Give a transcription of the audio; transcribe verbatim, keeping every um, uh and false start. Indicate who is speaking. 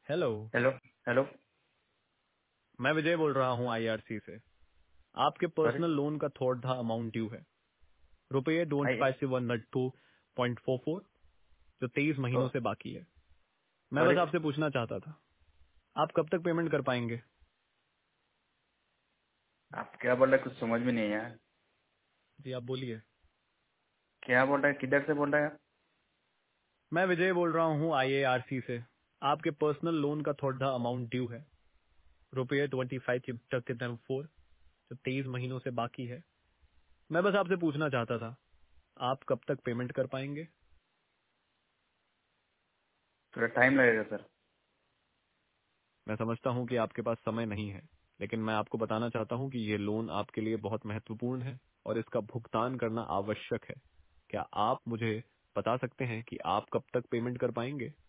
Speaker 1: Hello.
Speaker 2: Hello. Hello.
Speaker 1: मैं विजय बोल रहा हूँ आईआरसी से। आपके
Speaker 2: सॉरी।
Speaker 1: पर्सनल लोन का थोड़ा अमाउंट ड्यू है, रुपये ट्वेंटी
Speaker 2: आई।
Speaker 1: फाइव से one two point four four, जो तेईस महीनों से बाकी है। मैं
Speaker 2: सॉरी।
Speaker 1: बस आपसे पूछना चाहता था, आप कब तक पेमेंट कर पाएंगे?
Speaker 2: आप क्या बोल रहे हैं? कुछ समझ में नहीं आया।
Speaker 1: जी आप बोलिए।
Speaker 2: क्या बोल रहे हैं? किधर से बोल रहे हैं आप?
Speaker 1: मैं विजय बोल रहा हूँ आईएआरसी से। आपके पर्सनल लोन का थोड़ा अमाउंट ड्यू है, रुपये ट्वेंटी फाइव तक फोर, जो तेईस महीनों से बाकी है। मैं बस आपसे पूछना चाहता था, आप कब तक पेमेंट कर पाएंगे?
Speaker 2: थोड़ा टाइम लगेगा सर।
Speaker 1: मैं समझता हूं कि आपके पास समय नहीं है, लेकिन मैं आपको बताना चाहता हूं कि ये लोन आपके लिए बहुत महत्वपूर्ण है और इसका भुगतान करना आवश्यक है। क्या आप मुझे बता सकते हैं कि आप कब तक पेमेंट कर पाएंगे?